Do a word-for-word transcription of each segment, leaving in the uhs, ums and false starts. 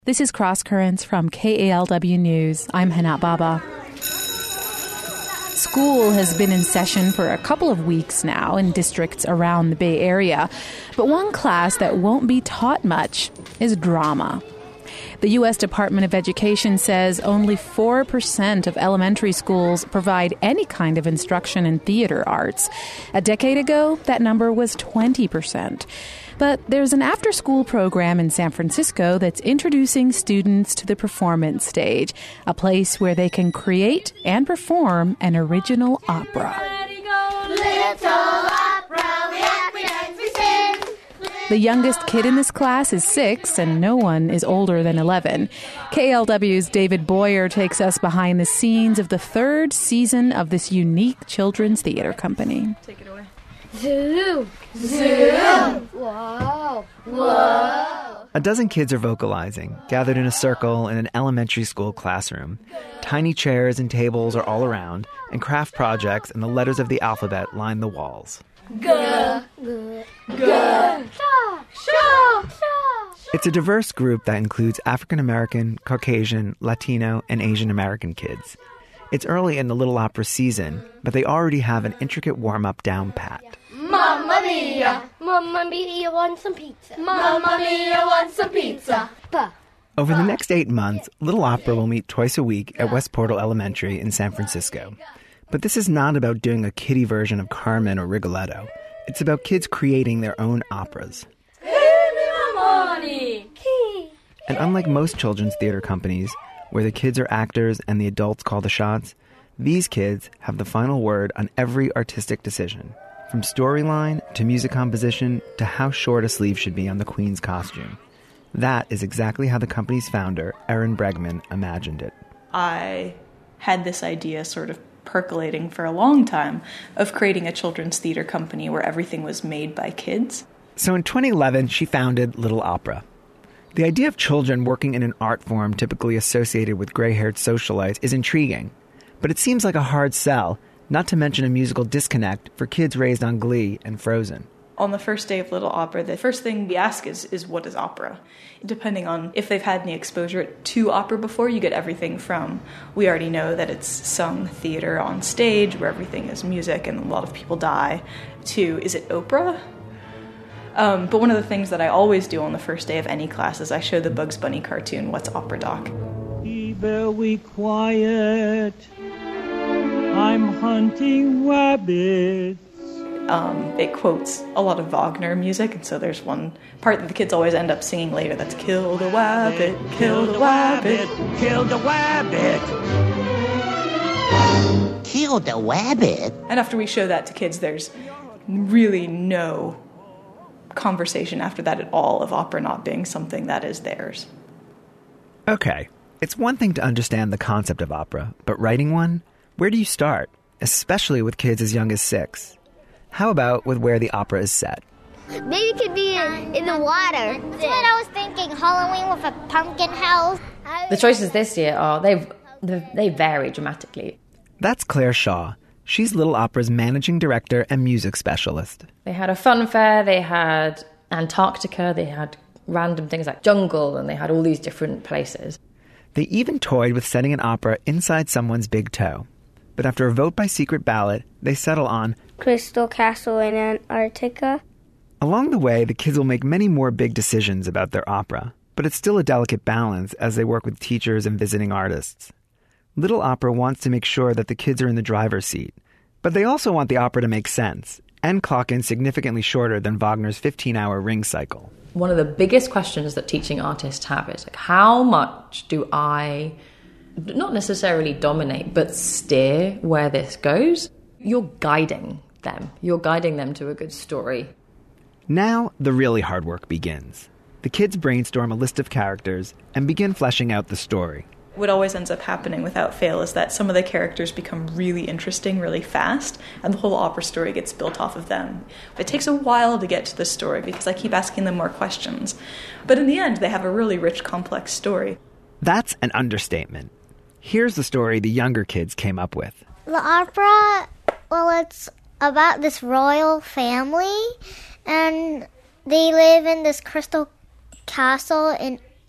This is Cross Currents from K A L W News. I'm Hana Baba. School has been in session for a couple of weeks now in districts around the Bay Area. But one class that won't be taught much is drama. The U S Department of Education says only four percent of elementary schools provide any kind of instruction in theater arts. A decade ago, that number was twenty percent. But there's an after-school program in San Francisco that's introducing students to the performance stage, a place where they can create and perform an original opera. Little opera, we act, we dance, we sing. The youngest kid in this class is six, and no one is older than eleven. K L W's David Boyer takes us behind the scenes of the third season of this unique children's theater company. Take it away. Zoo! Zoo! Whoa! Whoa! A dozen kids are vocalizing, gathered in a circle in an elementary school classroom. Tiny chairs and tables are all around, and craft projects and the letters of the alphabet line the walls. G, G, G, Sha, Sha, Sha. It's a diverse group that includes African American, Caucasian, Latino, and Asian American kids. It's early in the Little Opera season, but they already have an intricate warm-up down pat. Mamma mia! Mamma mia, want some pizza? Mamma mia, want some pizza? Pa. Over the next eight months, Little Opera will meet twice a week at West Portal Elementary in San Francisco. But this is not about doing a kiddie version of Carmen or Rigoletto. It's about kids creating their own operas. And unlike most children's theater companies, where the kids are actors and the adults call the shots, these kids have the final word on every artistic decision, from storyline to music composition to how short a sleeve should be on the Queen's costume. That is exactly how the company's founder, Erin Bregman, imagined it. I had this idea sort of percolating for a long time of creating a children's theater company where everything was made by kids. So in twenty eleven, she founded Little Opera. The idea of children working in an art form typically associated with gray-haired socialites is intriguing, but it seems like a hard sell, not to mention a musical disconnect for kids raised on Glee and Frozen. On the first day of Little Opera, the first thing we ask is, is what is opera? Depending on if they've had any exposure to opera before, you get everything from, we already know that it's sung theater on stage where everything is music and a lot of people die, to, is it opera? Um, but one of the things that I always do on the first day of any class is I show the Bugs Bunny cartoon, What's Opera Doc? Be very quiet. I'm hunting rabbits. Um, it quotes a lot of Wagner music, and so there's one part that the kids always end up singing later that's Kill the Wabbit, Kill the Wabbit, Kill the Wabbit. Kill the Wabbit? And after we show that to kids, there's really no conversation after that at all of opera not being something that is theirs. Okay, it's one thing to understand the concept of opera, but writing one? Where do you start? Especially with kids as young as six. How about with where the opera is set? Maybe it could be in, in the water. That's what I was thinking, Halloween with a pumpkin house. The choices this year are, they they vary dramatically. That's Claire Shaw. She's Little Opera's managing director and music specialist. They had a fun fair, they had Antarctica, they had random things like jungle, and they had all these different places. They even toyed with setting an opera inside someone's big toe. But after a vote by secret ballot, they settle on Crystal Castle in Antarctica. Along the way, the kids will make many more big decisions about their opera, but it's still a delicate balance as they work with teachers and visiting artists. Little Opera wants to make sure that the kids are in the driver's seat, but they also want the opera to make sense and clock in significantly shorter than Wagner's fifteen-hour ring cycle. One of the biggest questions that teaching artists have is, like, how much do I, not necessarily dominate, but steer where this goes? You're guiding them. You're guiding them to a good story. Now, the really hard work begins. The kids brainstorm a list of characters and begin fleshing out the story. What always ends up happening without fail is that some of the characters become really interesting really fast, and the whole opera story gets built off of them. It takes a while to get to the story because I keep asking them more questions. But in the end, they have a really rich, complex story. That's an understatement. Here's the story the younger kids came up with. The opera, well, it's about this royal family, and they live in this crystal castle in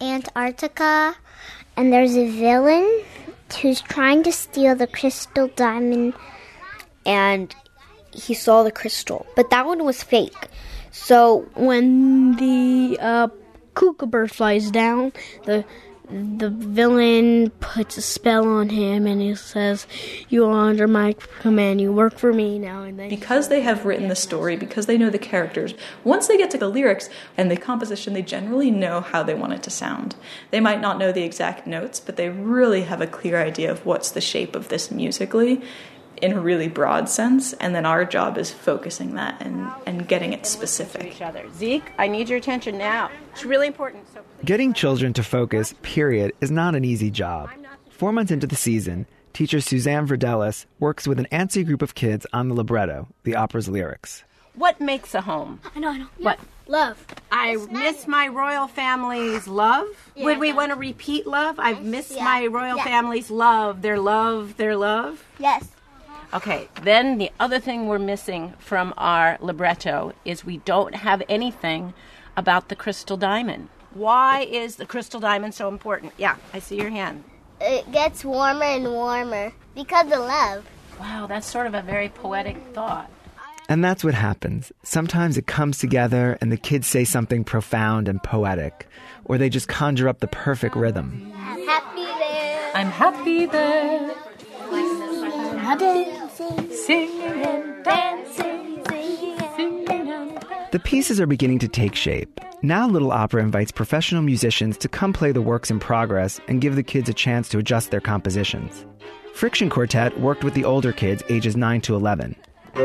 Antarctica, and there's a villain who's trying to steal the crystal diamond. And he saw the crystal, but that one was fake. So when the uh, kookaburra flies down, the the villain puts a spell on him, and he says, "You are under my command. You work for me now." And then because they have written the story, because they know the characters, once they get to the lyrics and the composition, they generally know how they want it to sound. They might not know the exact notes, but they really have a clear idea of what's the shape of this musically, in a really broad sense, and then our job is focusing that and, and getting it specific. Zeke, I need your attention now. It's really important. So Getting children to focus, period, is not an easy job. Four months into the season, teacher Suzanne Verdelis works with an antsy group of kids on the libretto, the opera's lyrics. What makes a home? I know, I know. What? Love. I miss my royal family's love. Yeah, Would we yeah. want to repeat love? I've missed Yeah. my royal Yeah. family's love, their love, their love. Yes. Okay, then the other thing we're missing from our libretto is we don't have anything about the crystal diamond. Why is the crystal diamond so important? Yeah, I see your hand. It gets warmer and warmer because of love. Wow, that's sort of a very poetic thought. And that's what happens. Sometimes it comes together and the kids say something profound and poetic, or they just conjure up the perfect rhythm. I'm happy there. I'm happy there, singing and dancing, singing and The pieces are beginning to take shape. Now Little Opera invites professional musicians to come play the works in progress and give the kids a chance to adjust their compositions. Friction Quartet worked with the older kids ages nine to eleven.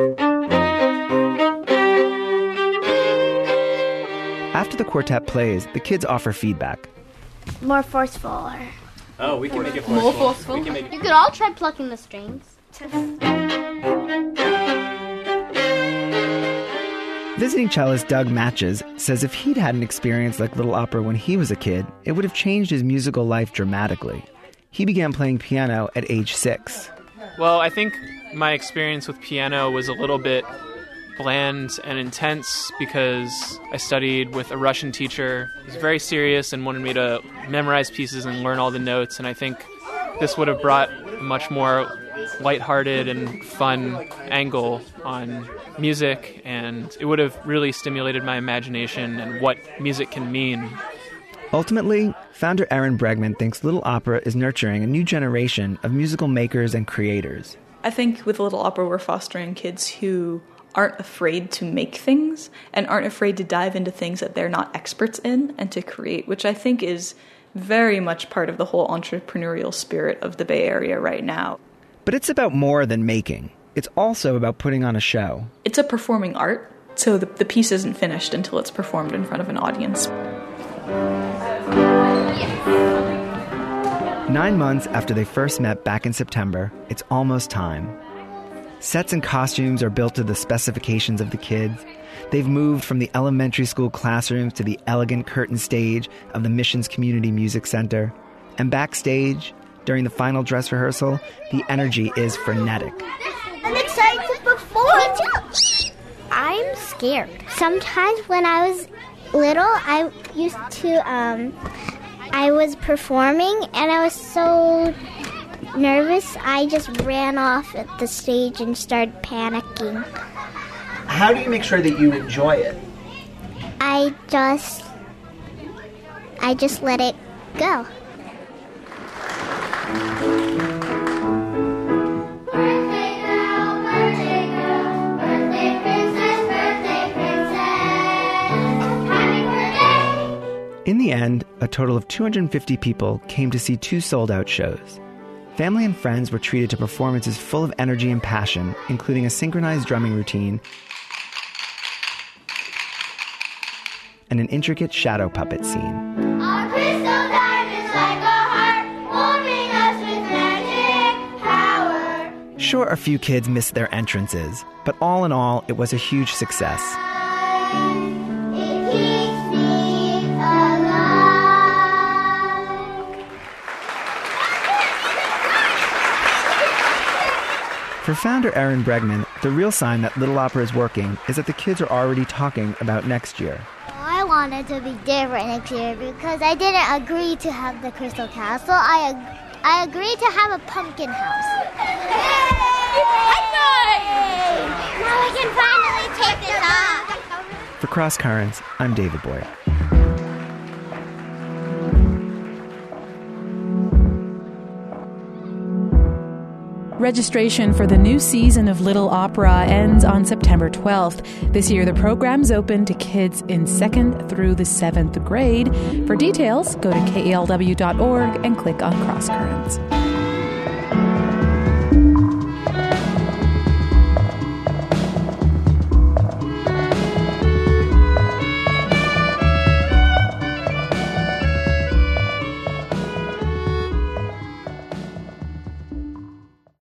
After the quartet plays, the kids offer feedback. More forceful. Or... Oh, we can make it forceful. More forceful? We can make it... You could all try plucking the strings. Visiting cellist Doug Matches says if he'd had an experience like Little Opera when he was a kid, it would have changed his musical life dramatically. He began playing piano at age six. Well, I think my experience with piano was a little bit bland and intense because I studied with a Russian teacher. He was very serious and wanted me to memorize pieces and learn all the notes, and I think this would have brought a much more lighthearted and fun angle on music, and it would have really stimulated my imagination and what music can mean. Ultimately, founder Aaron Bregman thinks Little Opera is nurturing a new generation of musical makers and creators. I think with Little Opera we're fostering kids who aren't afraid to make things and aren't afraid to dive into things that they're not experts in and to create, which I think is very much part of the whole entrepreneurial spirit of the Bay Area right now. But it's about more than making. It's also about putting on a show. It's a performing art, so the, the piece isn't finished until it's performed in front of an audience. Nine months after they first met back in September, it's almost time. Sets and costumes are built to the specifications of the kids. They've moved from the elementary school classrooms to the elegant curtain stage of the Missions Community Music Center. And backstage, during the final dress rehearsal, the energy is frenetic. I'm excited to perform. I'm scared. Sometimes when I was little, I used to, um, I was performing and I was so nervous, I just ran off at the stage and started panicking. How do you make sure that you enjoy it? I just, I just let it go. Birthday girl, birthday girl, birthday princess, birthday princess, happy birthday! In the end, a total of two hundred fifty people came to see two sold-out shows. Family and friends were treated to performances full of energy and passion, including a synchronized drumming routine and an intricate shadow puppet scene. Our crystal diamonds like a heart, warming us with magic power. Sure, a few kids missed their entrances, but all in all, it was a huge success. It keeps me alive. For founder Aaron Bregman, the real sign that Little Opera is working is that the kids are already talking about next year. I want wanted to be different next year because I didn't agree to have the Crystal Castle. I ag- I agreed to have a pumpkin house. Yay! Now I can finally take this off. For Cross Currents, I'm David Boyer. Registration for the new season of Little Opera ends on September twelfth. This year, the program's open to kids in second through the seventh grade. For details, go to K E L W dot org and click on Cross Currents.